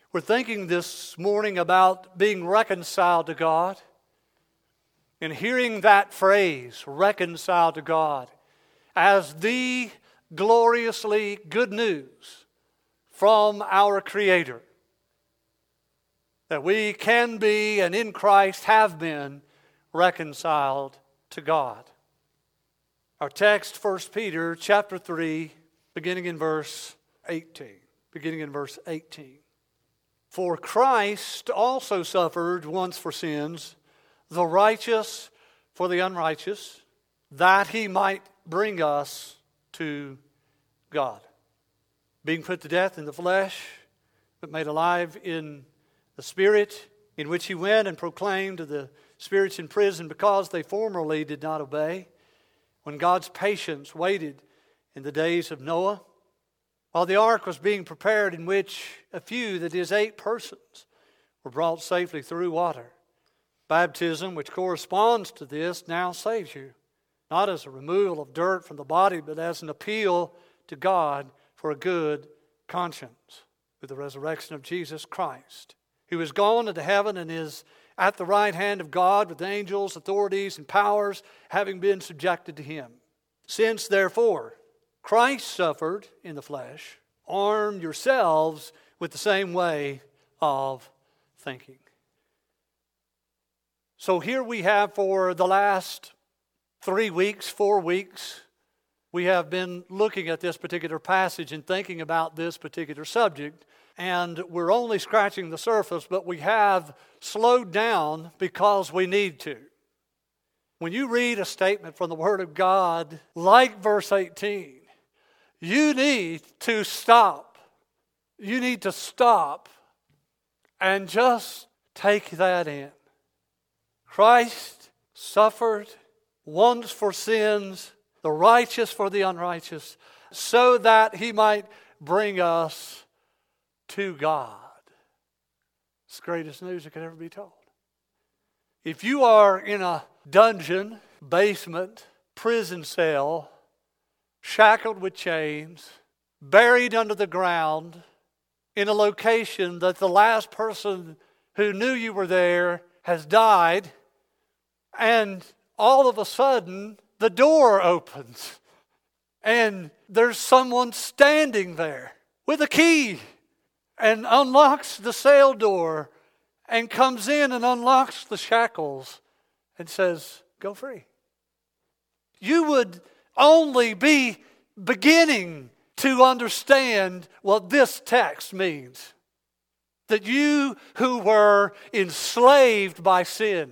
We're thinking this morning about being reconciled to God, and hearing that phrase, reconciled to God, as the gloriously good news from our Creator, that we can be and in Christ have been reconciled to God. Our text, 1 Peter chapter 3, beginning in verse 18. For Christ also suffered once for sins, the righteous for the unrighteous, that he might bring us to God. Being put to death in the flesh, but made alive in the Spirit, in which he went and proclaimed to the spirits in prison because they formerly did not obey, when God's patience waited in the days of Noah, while the ark was being prepared, in which a few, that is 8 persons, were brought safely through water. Baptism, which corresponds to this, now saves you, not as a removal of dirt from the body, but as an appeal to God for a good conscience, with the resurrection of Jesus Christ, who is gone into heaven and is at the right hand of God with angels, authorities, and powers, having been subjected to him. Since, therefore, Christ suffered in the flesh, arm yourselves with the same way of thinking. So here we have, for the last 4 weeks, we have been looking at this particular passage and thinking about this particular subject. And we're only scratching the surface, but we have slowed down because we need to. When you read a statement from the Word of God, like verse 18, you need to stop. You need to stop and just take that in. Christ suffered once for sins, the righteous for the unrighteous, so that he might bring us to God. It's the greatest news that could ever be told. If you are in a dungeon, basement, prison cell, shackled with chains, buried under the ground, in a location that the last person who knew you were there has died, and all of a sudden the door opens and there's someone standing there with a key and unlocks the cell door and comes in and unlocks the shackles and says, go free. You would only be beginning to understand what this text means. That you who were enslaved by sin,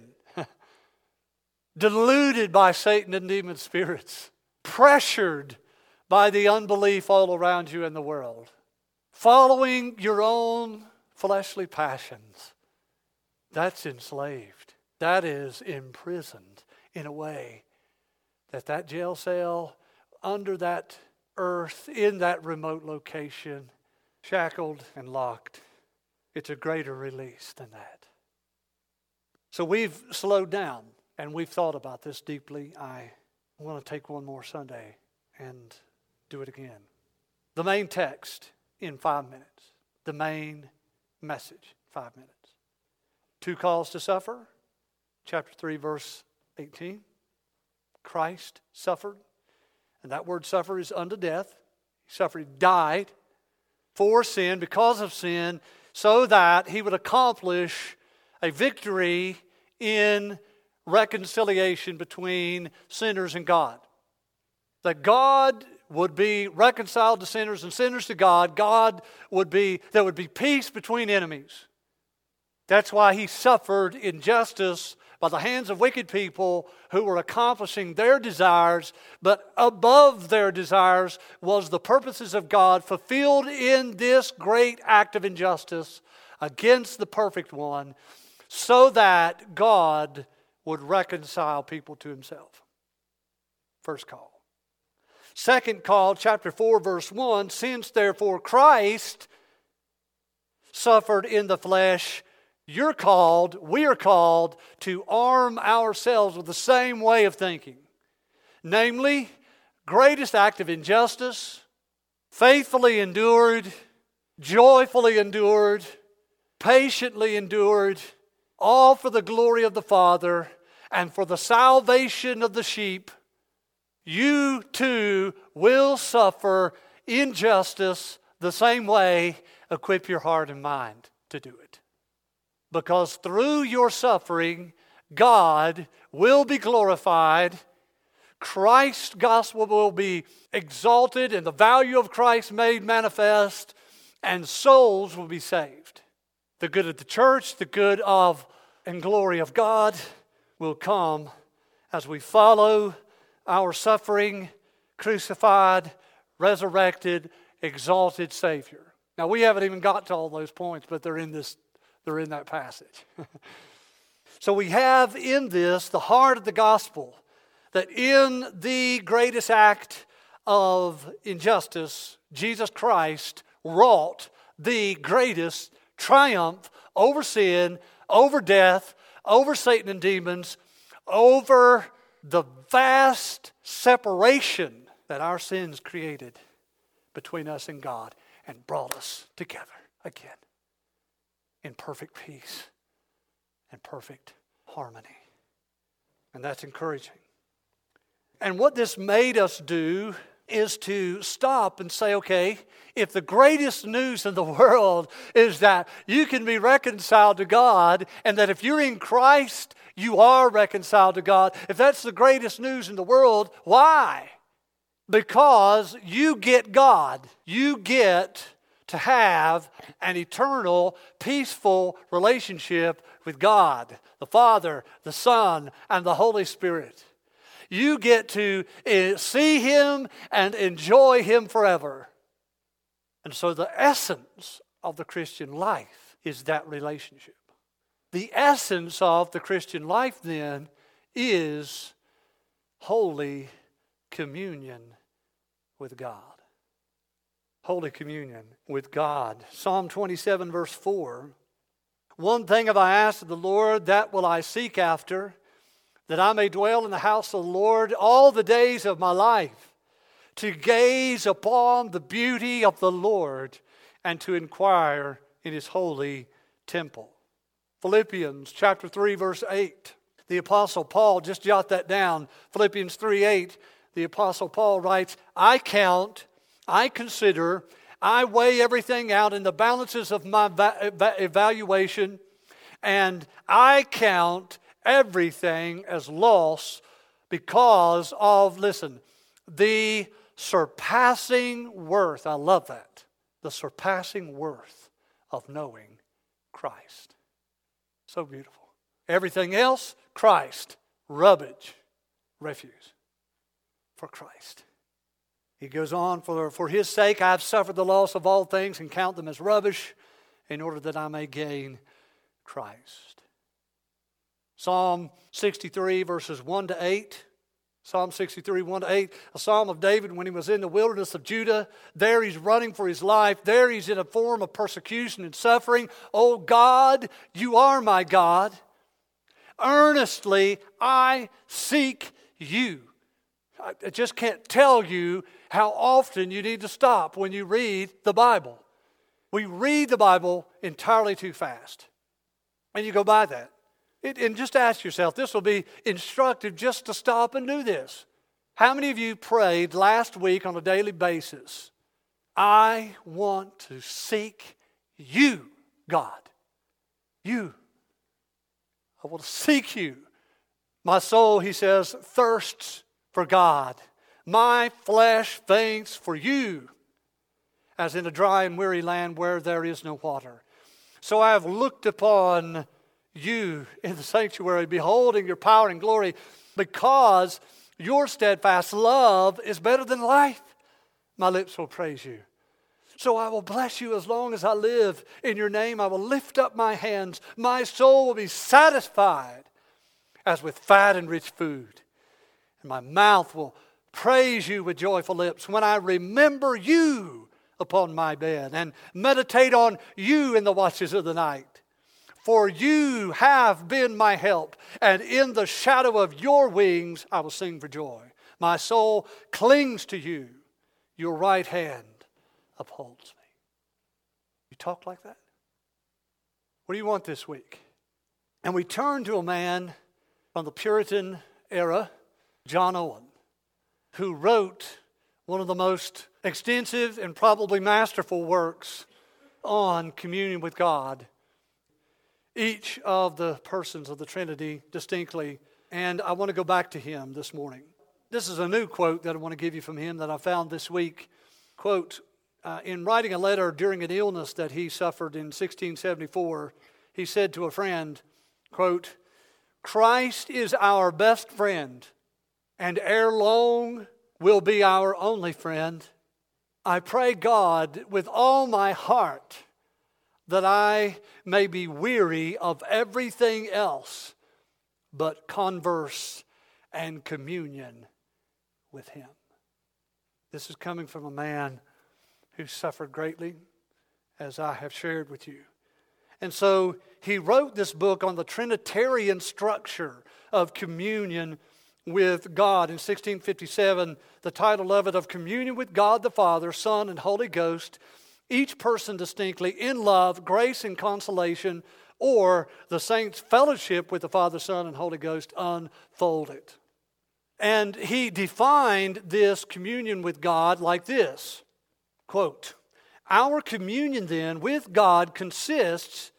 deluded by Satan and demon spirits, pressured by the unbelief all around you in the world, following your own fleshly passions, that's enslaved. That is imprisoned in a way that jail cell, under that earth, in that remote location, shackled and locked. It's a greater release than that. So we've slowed down and we've thought about this deeply. I want to take one more Sunday and do it again. The main text in 5 minutes. The main message, 5 minutes. 2 calls to suffer. Chapter 3, verse 18. Christ suffered. And that word suffer is unto death. He suffered, he died for sin, because of sin, so that he would accomplish a victory in reconciliation between sinners and God. That God would be reconciled to sinners and sinners to God. There would be peace between enemies. That's why he suffered injustice by the hands of wicked people who were accomplishing their desires, but above their desires was the purposes of God fulfilled in this great act of injustice against the perfect one, so that God would reconcile people to himself. First call. Second call, chapter 4, verse 1, since therefore Christ suffered in the flesh, we are called to arm ourselves with the same way of thinking. Namely, greatest act of injustice, faithfully endured, joyfully endured, patiently endured, all for the glory of the Father and for the salvation of the sheep, you too will suffer injustice the same way. Equip your heart and mind to do it. Because through your suffering, God will be glorified, Christ's gospel will be exalted, and the value of Christ made manifest, and souls will be saved. The good of the church, the good of and glory of God will come as we follow our suffering, crucified, resurrected, exalted Savior. Now, we haven't even got to all those points, but they're in that passage. So we have in this the heart of the gospel, that in the greatest act of injustice, Jesus Christ wrought the greatest triumph over sin, over death, over Satan and demons, over the vast separation that our sins created between us and God, and brought us together again in perfect peace and perfect harmony. And that's encouraging. And what this made us do is to stop and say, okay, if the greatest news in the world is that you can be reconciled to God, and that if you're in Christ, you are reconciled to God, if that's the greatest news in the world, why? Because you get God. You get to have an eternal, peaceful relationship with God, the Father, the Son, and the Holy Spirit. You get to see Him and enjoy Him forever. And so the essence of the Christian life is that relationship. The essence of the Christian life then is holy communion with God. Holy communion with God. Psalm 27 verse 4. One thing have I asked of the Lord, that will I seek after, that I may dwell in the house of the Lord all the days of my life, to gaze upon the beauty of the Lord and to inquire in His holy temple. Philippians chapter 3 verse 8. The Apostle Paul, just jot that down. Philippians 3:8. The Apostle Paul writes, I consider, I weigh everything out in the balances of my evaluation, and I count everything as loss because of, listen, the surpassing worth. I love that. The surpassing worth of knowing Christ. So beautiful. Everything else, Christ. Rubbish. Refuse. For Christ. He goes on, for His sake I have suffered the loss of all things and count them as rubbish in order that I may gain Christ. Psalm 63 verses 1 to 8. Psalm 63, 1 to 8. A psalm of David when he was in the wilderness of Judah. There he's running for his life. There he's in a form of persecution and suffering. Oh God, you are my God. Earnestly I seek you. I just can't tell you how often you need to stop when you read the Bible. We read the Bible entirely too fast. And you go by that. And just ask yourself, this will be instructive just to stop and do this. How many of you prayed last week on a daily basis, I want to seek you, God. You. I want to seek you. My soul, he says, thirsts for God. My flesh faints for you, as in a dry and weary land where there is no water. So I have looked upon you in the sanctuary, beholding your power and glory, because your steadfast love is better than life. My lips will praise you. So I will bless you as long as I live. In your name I will lift up my hands. My soul will be satisfied as with fat and rich food. And my mouth will praise you with joyful lips when I remember you upon my bed and meditate on you in the watches of the night. For you have been my help, and in the shadow of your wings I will sing for joy. My soul clings to you. Your right hand upholds me. You talk like that? What do you want this week? And we turn to a man from the Puritan era, John Owen, who wrote one of the most extensive and probably masterful works on communion with God, each of the persons of the Trinity distinctly. And I want to go back to him this morning. This is a new quote that I want to give you from him that I found this week. Quote, in writing a letter during an illness that he suffered in 1674, he said to a friend, quote, "Christ is our best friend, and ere long will be our only friend. I pray God with all my heart that I may be weary of everything else but converse and communion with Him." This is coming from a man who suffered greatly, as I have shared with you. And so he wrote this book on the Trinitarian structure of communion with God. In 1657, the title of it, "Of Communion with God the Father, Son, and Holy Ghost, each person distinctly, in love, grace, and consolation, or the saints' fellowship with the Father, Son, and Holy Ghost unfolded." And he defined this communion with God like this, quote, "Our communion then with God consists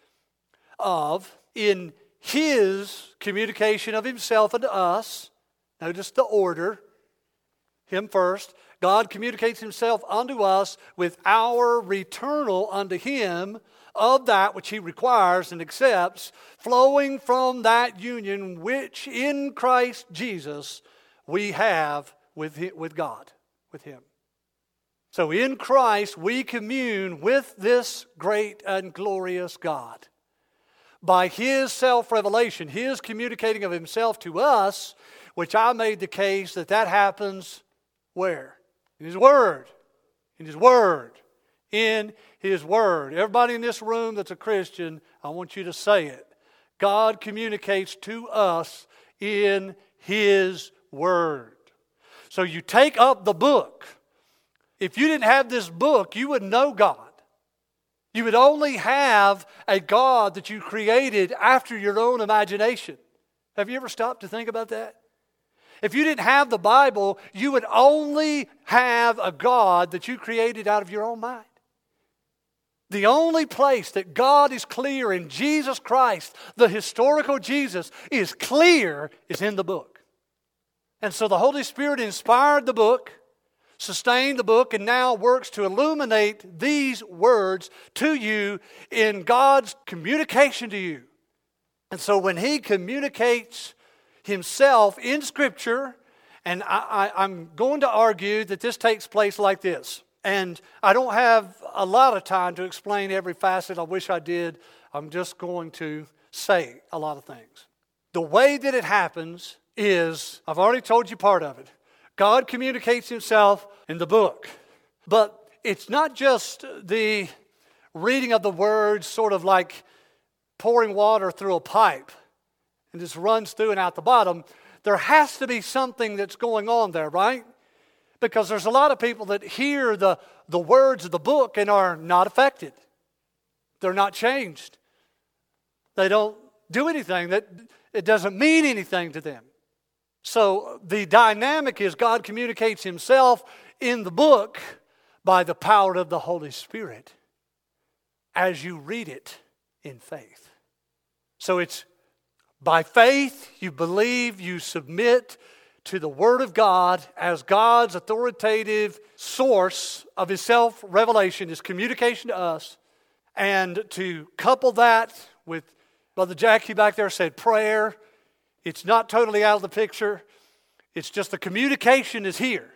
of, in His communication of Himself unto us," notice the order, Him first, God communicates Himself unto us with our returnal unto Him of that which He requires and accepts, flowing from that union which in Christ Jesus we have with God, with Him. So in Christ we commune with this great and glorious God. By His self-revelation, His communicating of Himself to us, which I made the case that happens where? In His Word. In His Word. In His Word. Everybody in this room that's a Christian, I want you to say it. God communicates to us in His Word. So you take up the book. If you didn't have this book, you wouldn't know God. You would only have a God that you created after your own imagination. Have you ever stopped to think about that? If you didn't have the Bible, you would only have a God that you created out of your own mind. The only place that God is clear in Jesus Christ, the historical Jesus, is clear is in the book. And so the Holy Spirit inspired the book, sustained the book, and now works to illuminate these words to you in God's communication to you. And so when He communicates Himself in Scripture, and I'm going to argue that this takes place like this. And I don't have a lot of time to explain every facet. I wish I did. I'm just going to say a lot of things. The way that it happens is, I've already told you part of it. God communicates Himself in the book. But it's not just the reading of the words sort of like pouring water through a pipe and just runs through and out the bottom. There has to be something that's going on there, right? Because there's a lot of people that hear the words of the book and are not affected. They're not changed. They don't do anything. It doesn't mean anything to them. So the dynamic is God communicates Himself in the book by the power of the Holy Spirit as you read it in faith. So it's by faith you believe, you submit to the Word of God as God's authoritative source of His self-revelation, His communication to us, and to couple that with, Brother Jackie back there said, prayer. It's not totally out of the picture. It's just the communication is here.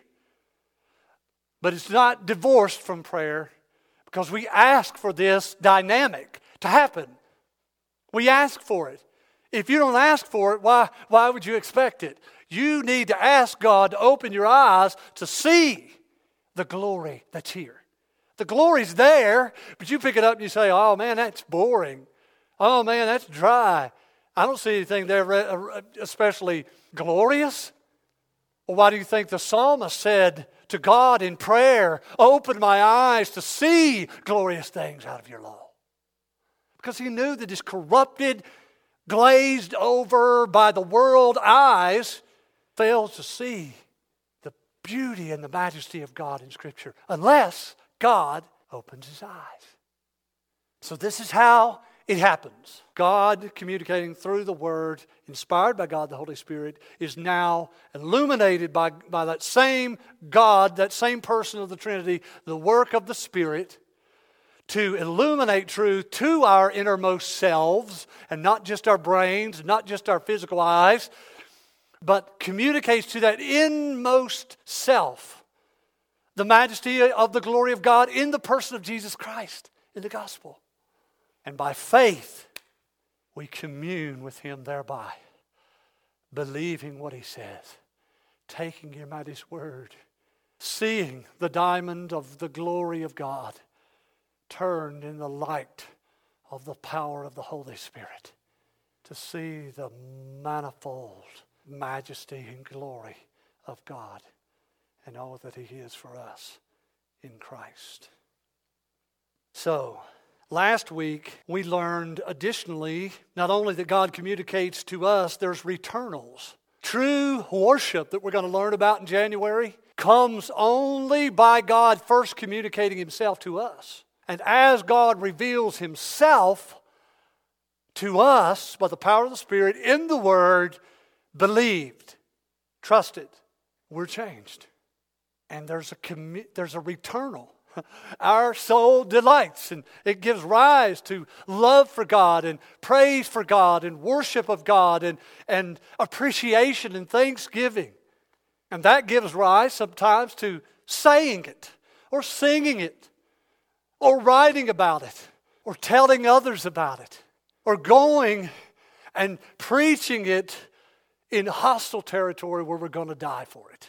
But it's not divorced from prayer because we ask for this dynamic to happen. We ask for it. If you don't ask for it, why would you expect it? You need to ask God to open your eyes to see the glory that's here. The glory's there, but you pick it up and you say, oh man, that's boring. Oh man, that's dry. I don't see anything there especially glorious. Well, why do you think the psalmist said to God in prayer, open my eyes to see glorious things out of your law? because he knew that his corrupted, glazed over by the world eyes fails to see the beauty and the majesty of God in Scripture unless God opens his eyes. So this is how it happens. God communicating through the Word, inspired by God the Holy Spirit, is now illuminated by that same God, that same person of the Trinity, the work of the Spirit, to illuminate truth to our innermost selves, and not just our brains, not just our physical eyes, but communicates to that inmost self the majesty of the glory of God in the person of Jesus Christ in the gospel. And by faith, we commune with him thereby, believing what he says, taking him at his word, seeing the diamond of the glory of God turned in the light of the power of the Holy Spirit, to see the manifold majesty and glory of God and all that he is for us in Christ. So, last week, we learned additionally, not only that God communicates to us, there's returnals. True worship that we're going to learn about in January comes only by God first communicating himself to us. And as God reveals himself to us by the power of the Spirit in the Word, believed, trusted, we're changed. And there's a returnal. Our soul delights, and it gives rise to love for God and praise for God and worship of God and appreciation and thanksgiving. And that gives rise sometimes to saying it or singing it or writing about it or telling others about it or going and preaching it in hostile territory where we're going to die for it.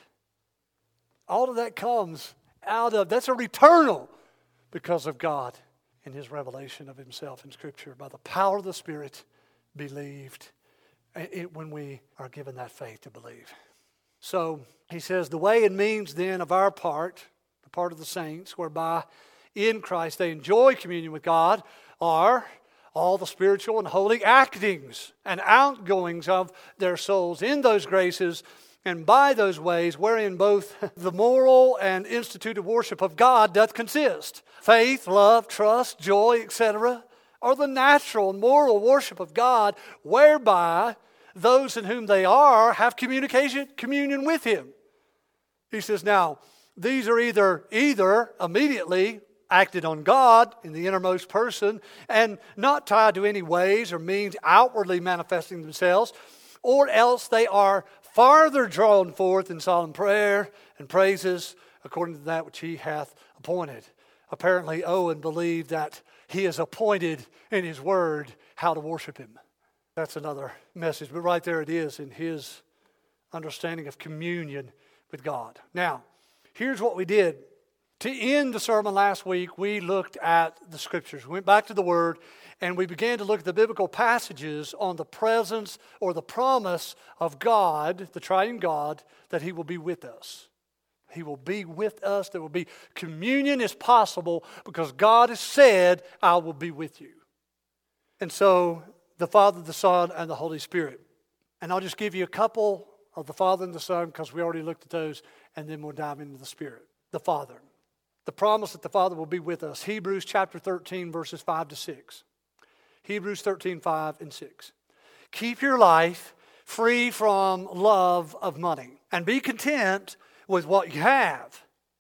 All of that comes that's a returnal because of God in his revelation of himself in Scripture. By the power of the Spirit, believed when we are given that faith to believe. So he says, the way and means then of our part, the part of the saints, whereby in Christ they enjoy communion with God, are all the spiritual and holy actings and outgoings of their souls in those graces, and by those ways wherein both the moral and instituted worship of God doth consist. Faith, love, trust, joy, etc. are the natural and moral worship of God, whereby those in whom they are have communion with him. He says, now, these are either immediately acted on God in the innermost person and not tied to any ways or means outwardly manifesting themselves, or else they are farther drawn forth in solemn prayer and praises according to that which he hath appointed. Apparently, Owen believed that he has appointed in his word how to worship him. That's another message, but right there it is in his understanding of communion with God. Now, here's what we did. To end the sermon last week, we looked at the Scriptures. We went back to the Word, and we began to look at the biblical passages on the presence or the promise of God, the triune God, that he will be with us. He will be with us. There will be communion is possible because God has said, I will be with you. And so the Father, the Son, and the Holy Spirit. And I'll just give you a couple of the Father and the Son because we already looked at those, and then we'll dive into the Spirit. The Father. The promise that the Father will be with us. Hebrews chapter 13, verses 5 to 6. Hebrews 13, 5 and 6. Keep your life free from love of money and be content with what you have.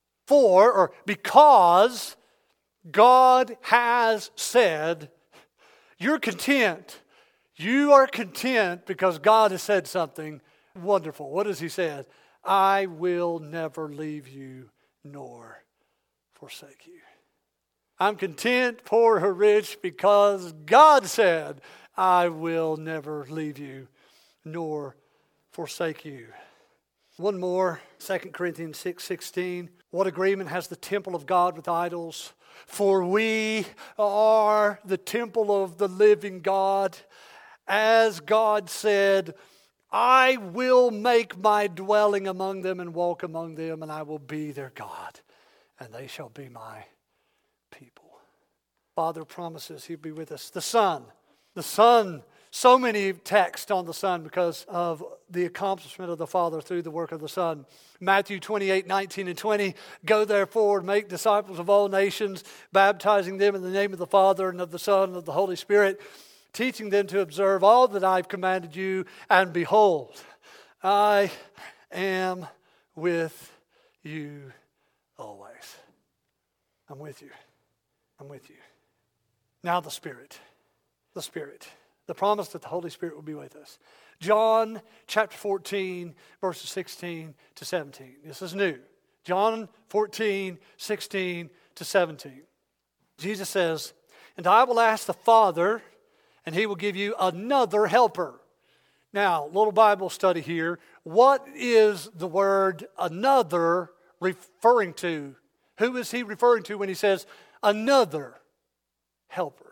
Because God has said, you're content. You are content because God has said something wonderful. What has he said? I will never leave you nor forsake you. I'm content, poor or rich, because God said, I will never leave you nor forsake you. One more, 2 Corinthians 6:16. What agreement has the temple of God with idols? For we are the temple of the living God. As God said, I will make my dwelling among them and walk among them, and I will be their God, and they shall be my people. Father promises He'll be with us. The Son. The Son. So many texts on the Son because of the accomplishment of the Father through the work of the Son. Matthew 28, 19 and 20. Go therefore and make disciples of all nations, baptizing them in the name of the Father and of the Son and of the Holy Spirit, teaching them to observe all that I've commanded you. And behold, I am with you always. I'm with you. I'm with you. Now the Spirit. The Spirit. The promise that the Holy Spirit will be with us. John chapter 14, verses 16 to 17. This is new. John 14, 16 to 17. Jesus says, and I will ask the Father, and He will give you another helper. Now, little Bible study here. What is the word another referring to? Who is He referring to when He says another helper?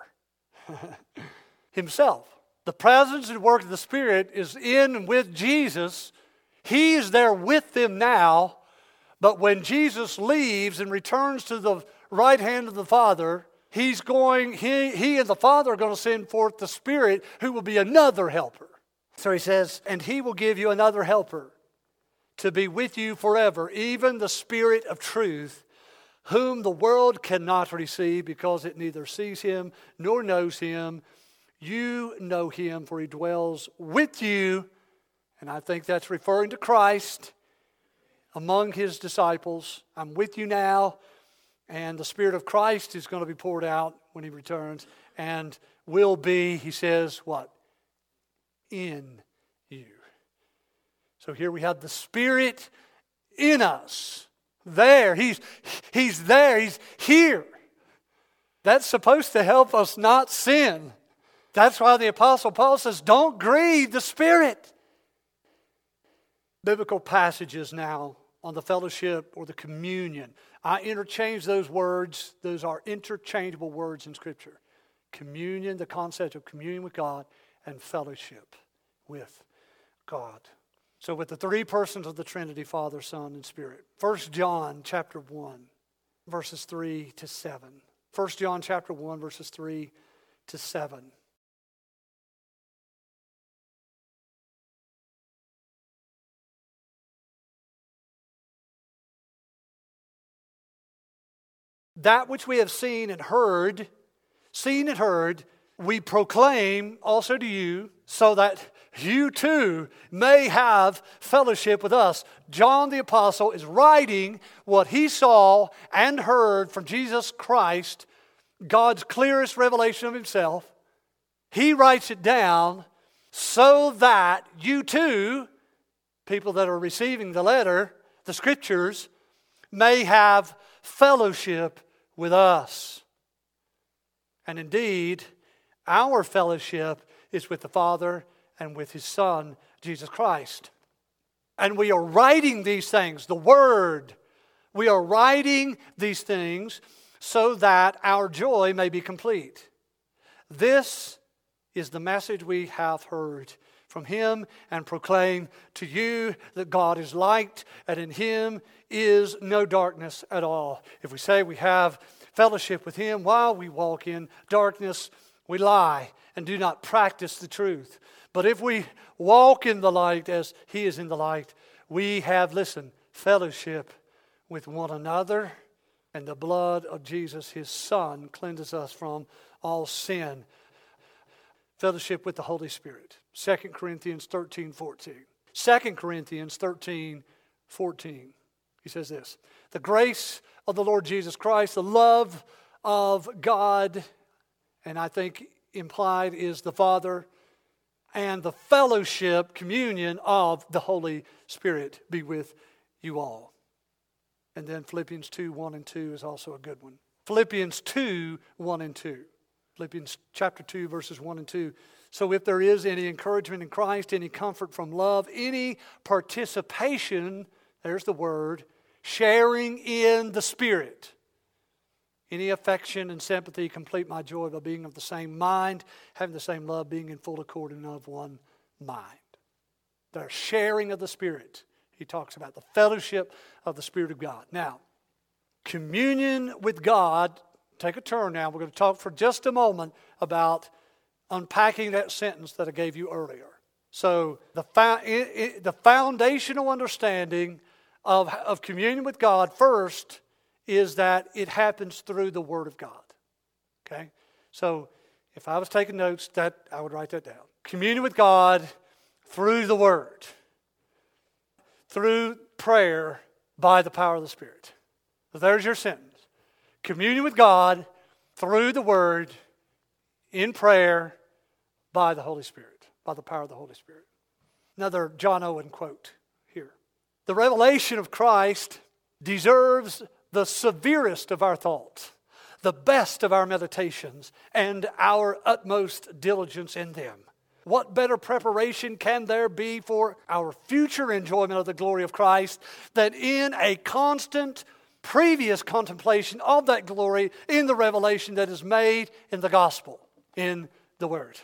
Himself. The presence and work of the Spirit is in and with Jesus. He's there with them now. But when Jesus leaves and returns to the right hand of the Father, He and the Father are going to send forth the Spirit who will be another helper. So He says, and He will give you another helper to be with you forever, even the Spirit of truth, whom the world cannot receive because it neither sees Him nor knows Him. You know Him, for He dwells with you. And I think that's referring to Christ among His disciples. I'm with you now. And the Spirit of Christ is going to be poured out when He returns. And will be, He says, what? In you. So here we have the Spirit in us. There. He's there. He's here. That's supposed to help us not sin. That's why the Apostle Paul says, don't grieve the Spirit. Biblical passages now on the fellowship or the communion. I interchange those words. Those are interchangeable words in Scripture. Communion, the concept of communion with God, and fellowship with God. So with the three persons of the Trinity, Father, Son, and Spirit. 1 John chapter 1, verses 3 to 7. 1 John chapter 1, verses 3 to 7. That which we have seen and heard, we proclaim also to you, so that you too may have fellowship with us. John the Apostle is writing what he saw and heard from Jesus Christ, God's clearest revelation of Himself. He writes it down so that you too, people that are receiving the letter, the Scriptures, may have fellowship with us. And indeed, our fellowship is with the Father and with His Son, Jesus Christ. And we are writing these things, the Word. We are writing these things so that our joy may be complete. This is the message we have heard from Him and proclaim to you, that God is light, and in Him is no darkness at all. If we say we have fellowship with Him while we walk in darkness, we lie and do not practice the truth. But if we walk in the light as He is in the light, we have, listen, fellowship with one another, and the blood of Jesus, His Son, cleanses us from all sin. Fellowship with the Holy Spirit. 2 Corinthians 13:14. 2 Corinthians 13:14. He says this: the grace of the Lord Jesus Christ, the love of God, and I think implied is the Father, and the fellowship, communion of the Holy Spirit be with you all. And then Philippians 2:1 and 2 is also a good one. Philippians 2:1 and 2. Philippians chapter 2, verses 1 and 2. So if there is any encouragement in Christ, any comfort from love, any participation, there's the word, sharing in the Spirit, any affection and sympathy, complete my joy by being of the same mind, having the same love, being in full accord and of one mind. The sharing of the Spirit. He talks about the fellowship of the Spirit of God. Now, communion with God take a turn now. We're going to talk for just a moment about unpacking that sentence that I gave you earlier. So the foundational understanding of communion with God first is that it happens through the Word of God. Okay? So if I was taking notes, that I would write that down. Communion with God through the Word. Through prayer by the power of the Spirit. So there's your sentence. Communion with God through the Word in prayer by the Holy Spirit, by the power of the Holy Spirit. Another John Owen quote here. The revelation of Christ deserves the severest of our thoughts, the best of our meditations, and our utmost diligence in them. What better preparation can there be for our future enjoyment of the glory of Christ than in a constant previous contemplation of that glory in the revelation that is made in the gospel, in the Word?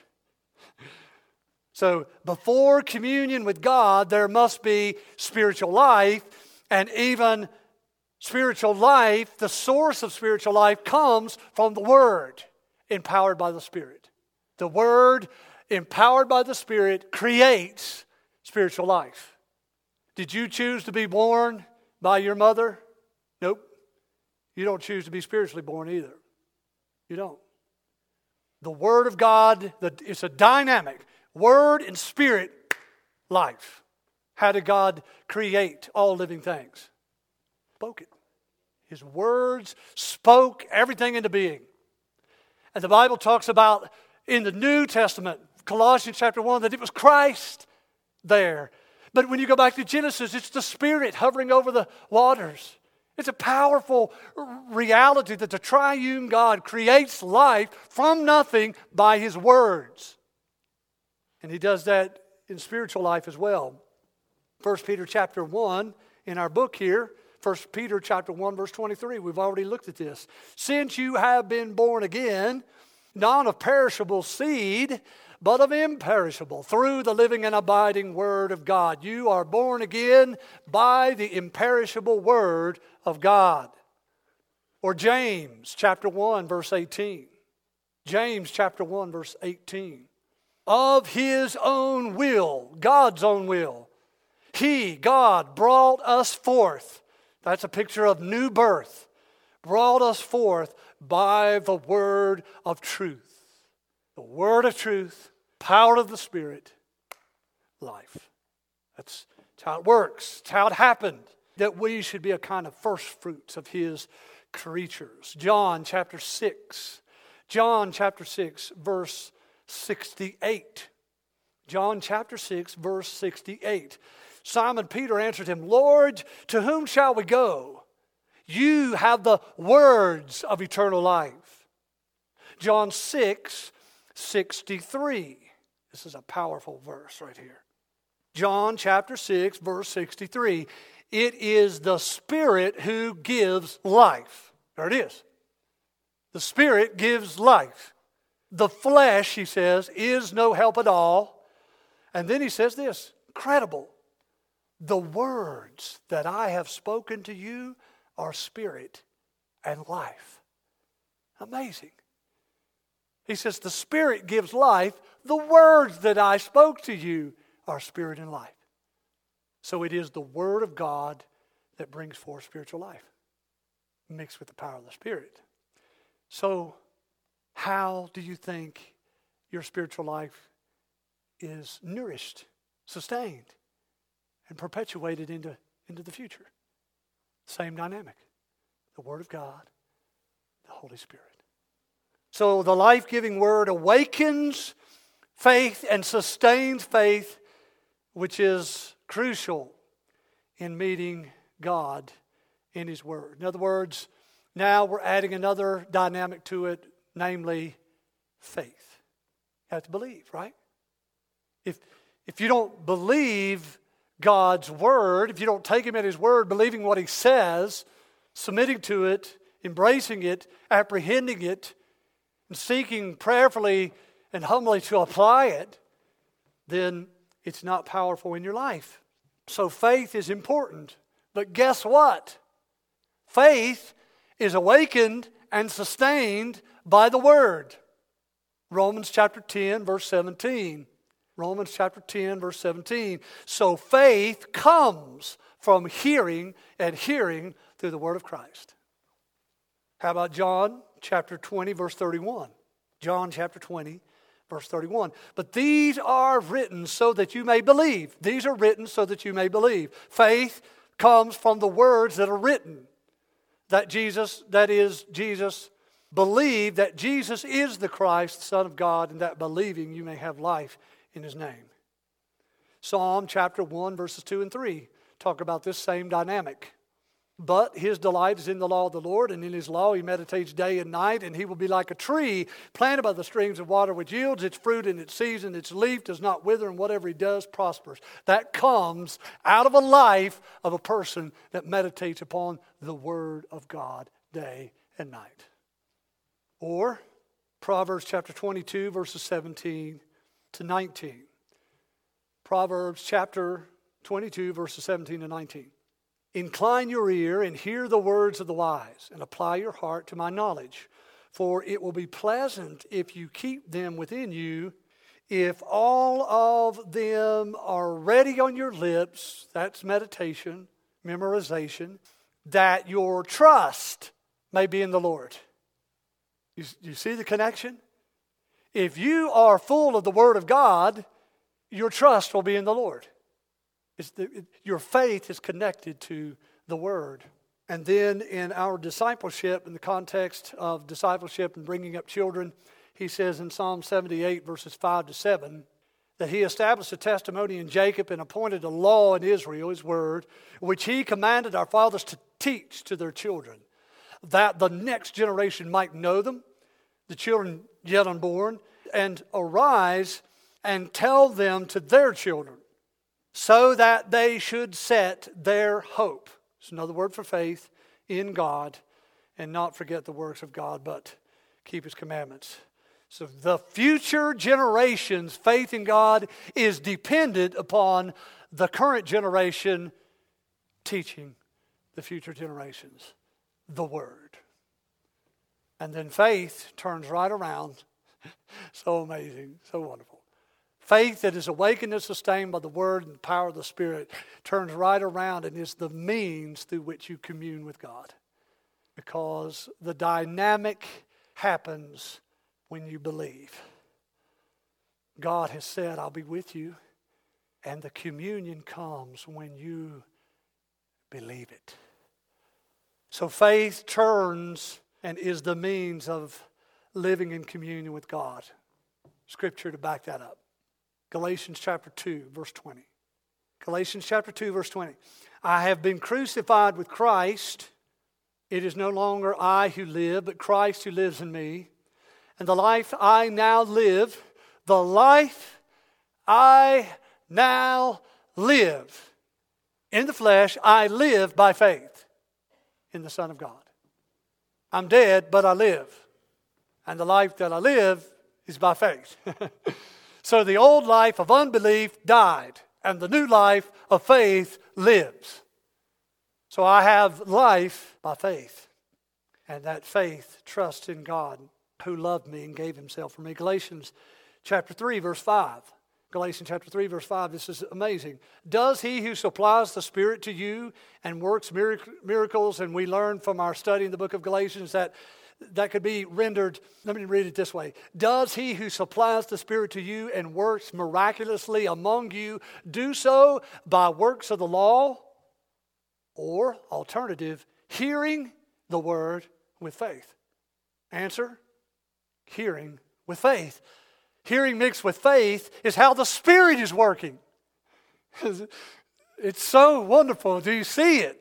So before communion with God, there must be spiritual life, and even spiritual life, the source of spiritual life, comes from the Word, empowered by the Spirit. The Word, empowered by the Spirit, creates spiritual life. Did you choose to be born by your mother? Nope. You don't choose to be spiritually born either. You don't. The Word of God, it's a dynamic Word and Spirit life. How did God create all living things? Spoke it. His words spoke everything into being. And the Bible talks about in the New Testament, Colossians chapter 1, that it was Christ there. But when you go back to Genesis, it's the Spirit hovering over the waters. It's a powerful reality that the triune God creates life from nothing by His words. And He does that in spiritual life as well. 1 Peter chapter 1 in our book here, 1 Peter chapter 1 verse 23, we've already looked at this. Since you have been born again, not of perishable seed, but of imperishable, through the living and abiding Word of God. You are born again by the imperishable Word of God. Or James chapter 1 verse 18. James chapter 1 verse 18. Of His own will, God's own will, He, God, brought us forth. That's a picture of new birth. Brought us forth by the word of truth. The word of truth, power of the Spirit, life. That's how it works. It's how it happened. That we should be a kind of first fruits of His creatures. John chapter 6. John chapter 6 verse 68. John chapter 6 verse 68. Simon Peter answered Him, Lord, to whom shall we go? You have the words of eternal life. John 6, 63. This is a powerful verse right here. John chapter 6 verse 63. It is the Spirit who gives life. There it is. The Spirit gives life. The flesh, He says, is no help at all. And then He says this, incredible. The words that I have spoken to you are spirit and life. Amazing. He says the Spirit gives life. The words that I spoke to you are spirit and life. So it is the Word of God that brings forth spiritual life, mixed with the power of the Spirit. So how do you think your spiritual life is nourished, sustained, and perpetuated into the future? Same dynamic. The Word of God, the Holy Spirit. So the life-giving Word awakens faith and sustains faith, which is crucial in meeting God in His Word. In other words, now we're adding another dynamic to it, namely faith. You have to believe, right? If you don't believe God's Word, if you don't take Him at His word, believing what He says, submitting to it, embracing it, apprehending it, and seeking prayerfully and humbly to apply it, then it's not powerful in your life. So faith is important. But guess what? Faith is awakened and sustained by the Word. Romans chapter 10, verse 17. Romans chapter 10, verse 17. So faith comes from hearing, and hearing through the Word of Christ. How about John chapter 20, verse 31? John chapter 20, verse 31. But these are written so that you may believe. These are written so that you may believe. Faith comes from the words that are written. That Jesus believe that Jesus is the Christ, the Son of God, and that believing you may have life in His name. Psalm chapter 1, verses 2 and 3 talk about this same dynamic. But his delight is in the law of the Lord, and in His law he meditates day and night, and he will be like a tree planted by the streams of water, which yields its fruit in its season, its leaf does not wither, and whatever he does prospers. That comes out of a life of a person that meditates upon the Word of God day and night. Or Proverbs chapter 22, verses 17 to 19. Proverbs chapter 22, verses 17 to 19. Incline your ear and hear the words of the wise, and apply your heart to my knowledge. For it will be pleasant if you keep them within you. If all of them are ready on your lips, that's meditation, memorization, that your trust may be in the Lord. You see the connection? If you are full of the Word of God, your trust will be in the Lord. Your faith is connected to the Word. And then in our discipleship, in the context of discipleship and bringing up children, he says in Psalm 78, verses 5 to 7, that he established a testimony in Jacob and appointed a law in Israel, his word, which he commanded our fathers to teach to their children, that the next generation might know them, the children yet unborn, and arise and tell them to their children, so that they should set their hope. It's another word for faith in God, and not forget the works of God, but keep His commandments. So the future generation's faith in God is dependent upon the current generation teaching the future generations the Word. And then faith turns right around. So amazing, so wonderful. Faith that is awakened and sustained by the Word and the power of the Spirit turns right around and is the means through which you commune with God. Because the dynamic happens when you believe. God has said, I'll be with you. And the communion comes when you believe it. So faith turns and is the means of living in communion with God. Scripture to back that up. Galatians chapter 2, verse 20. Galatians chapter 2, verse 20. I have been crucified with Christ. It is no longer I who live, but Christ who lives in me. And the life I now live, the life I now live in the flesh, I live by faith in the Son of God. I'm dead, but I live. And the life that I live is by faith. So the old life of unbelief died, and the new life of faith lives. So I have life by faith. And that faith trusts in God who loved me and gave Himself for me. Galatians chapter 3, verse 5. Galatians chapter 3, verse 5. This is amazing. Does He who supplies the Spirit to you and works miracles, and we learn from our study in the book of Galatians that could be rendered, let me read it this way. Does He who supplies the Spirit to you and works miraculously among you do so by works of the law? Or, alternative, hearing the word with faith? Answer, hearing with faith. Hearing mixed with faith is how the Spirit is working. It's so wonderful. Do you see it?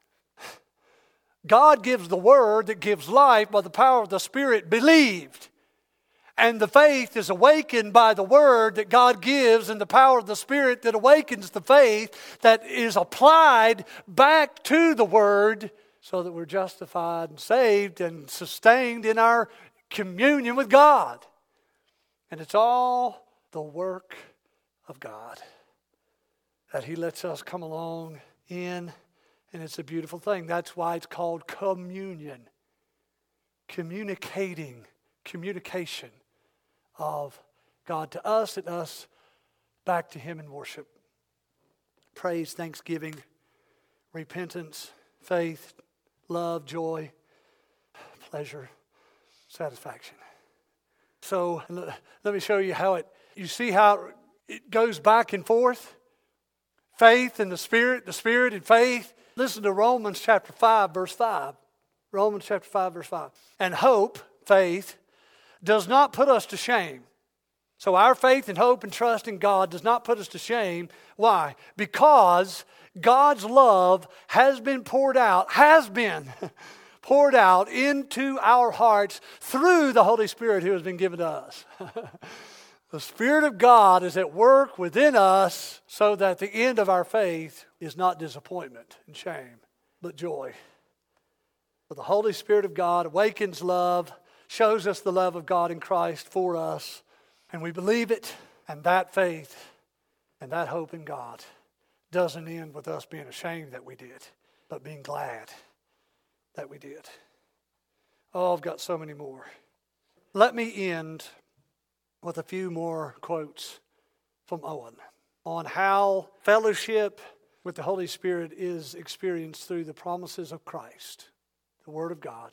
God gives the word that gives life by the power of the Spirit believed. And the faith is awakened by the word that God gives and the power of the Spirit that awakens the faith that is applied back to the word so that we're justified and saved and sustained in our communion with God. And it's all the work of God that He lets us come along in. And it's a beautiful thing. That's why it's called communion. communication of God to us and us back to Him in worship. Praise, thanksgiving, repentance, faith, love, joy, pleasure, satisfaction. So let me show you how you see how it goes back and forth. Faith and the Spirit and faith. Listen to Romans chapter 5, verse 5. Romans chapter 5, verse 5. And hope, faith, does not put us to shame. So our faith and hope and trust in God does not put us to shame. Why? Because God's love has been poured out into our hearts through the Holy Spirit who has been given to us. The Spirit of God is at work within us so that the end of our faith is not disappointment and shame, but joy. But the Holy Spirit of God awakens love, shows us the love of God in Christ for us, and we believe it, and that faith and that hope in God doesn't end with us being ashamed that we did, but being glad that we did. Oh, I've got so many more. Let me end with a few more quotes from Owen on how fellowship with the Holy Spirit is experienced through the promises of Christ, the Word of God,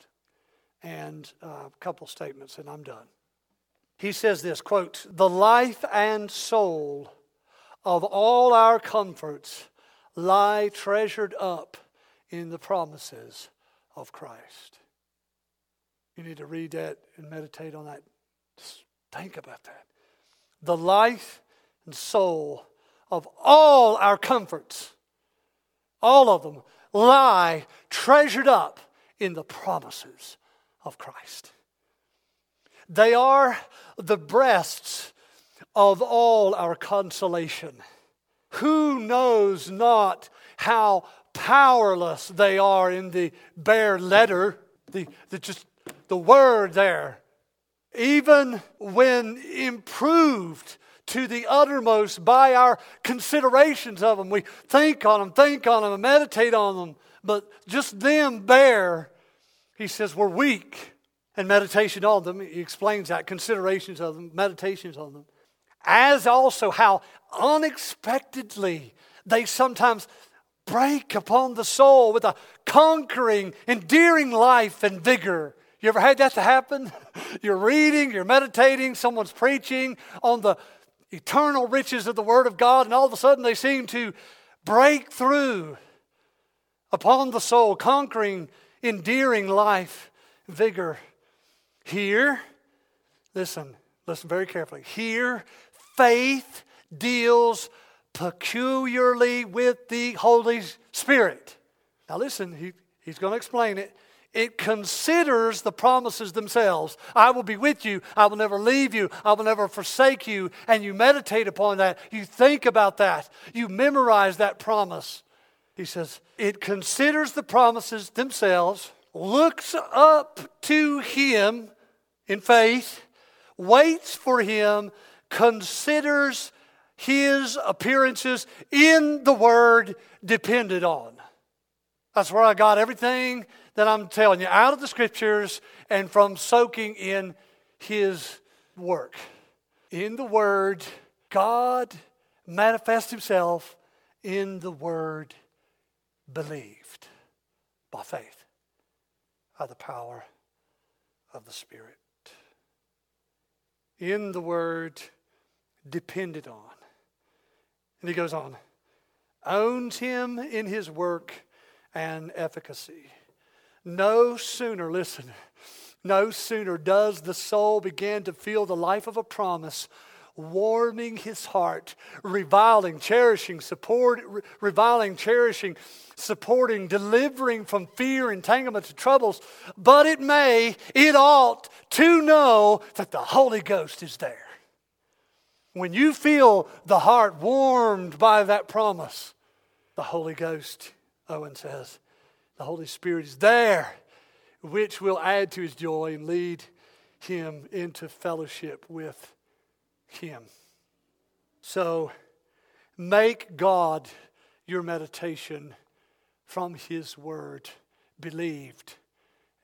and a couple statements, and I'm done. He says this, quote, "The life and soul of all our comforts lie treasured up in the promises of Christ." You need to read that and meditate on that. Just think about that. The life and soul of all our comforts, all of them, lie treasured up in the promises of Christ. They are the breasts of all our consolation. Who knows not how powerless they are in the bare letter, the word there, even when improved to the uttermost by our considerations of them. We think on them, and meditate on them, but just them bare, he says, we're weak. And meditation on them, he explains that, considerations of them, meditations on them. As also how unexpectedly they sometimes break upon the soul with a conquering, endearing life and vigor. You ever had that to happen? You're reading, you're meditating, someone's preaching on the eternal riches of the Word of God, and all of a sudden they seem to break through upon the soul, conquering, endearing life, vigor. Here, listen very carefully. Here, faith deals peculiarly with the Holy Spirit. Now listen, he's going to explain it. It considers the promises themselves. I will be with you. I will never leave you. I will never forsake you. And you meditate upon that. You think about that. You memorize that promise. He says, it considers the promises themselves, looks up to Him in faith, waits for Him, considers His appearances in the Word depended on. That's where I got everything that I'm telling you out of the Scriptures and from soaking in His work. In the Word, God manifests Himself in the Word believed by faith, by the power of the Spirit. In the Word depended on. And he goes on, owns Him in His work and efficacy. No sooner does the soul begin to feel the life of a promise warming his heart, reviling, cherishing, supporting, delivering from fear, entanglements, and troubles. But it ought to know that the Holy Ghost is there. When you feel the heart warmed by that promise, the Holy Ghost, Owen says, the Holy Spirit is there, which will add to his joy and lead him into fellowship with Him. So make God your meditation from His Word believed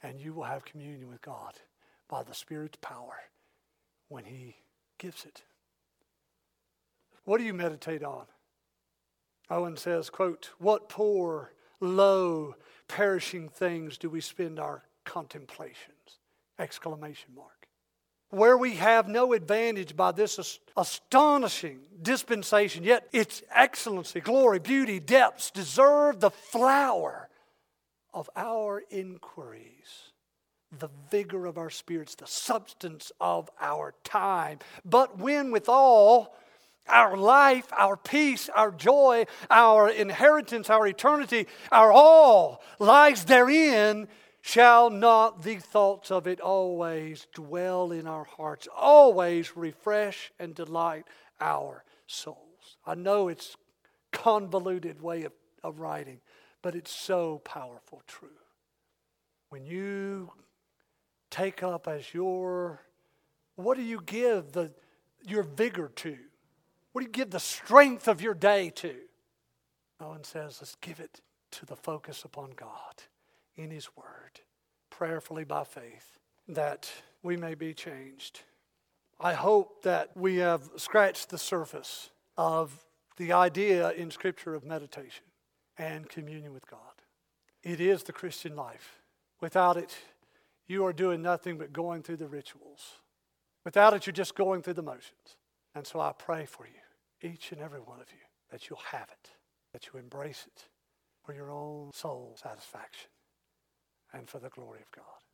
And you will have communion with God by the Spirit's power when He gives it. What do you meditate on? Owen says, quote, "What poor, low, perishing things do we spend our contemplations?" Exclamation mark. Where we have no advantage by this astonishing dispensation, yet its excellency, glory, beauty, depths deserve the flower of our inquiries, the vigor of our spirits, the substance of our time. But when withal our life, our peace, our joy, our inheritance, our eternity, our all lies therein, shall not the thoughts of it always dwell in our hearts, always refresh and delight our souls? I know it's a convoluted way of writing, but it's so powerful true. When you take up as what do you give your vigor to? What do you give the strength of your day to? Owen says, let's give it to the focus upon God in His Word, prayerfully by faith, that we may be changed. I hope that we have scratched the surface of the idea in Scripture of meditation and communion with God. It is the Christian life. Without it, you are doing nothing but going through the rituals. Without it, you're just going through the motions. And so I pray for you, each and every one of you, that you'll have it, that you embrace it for your own soul satisfaction and for the glory of God.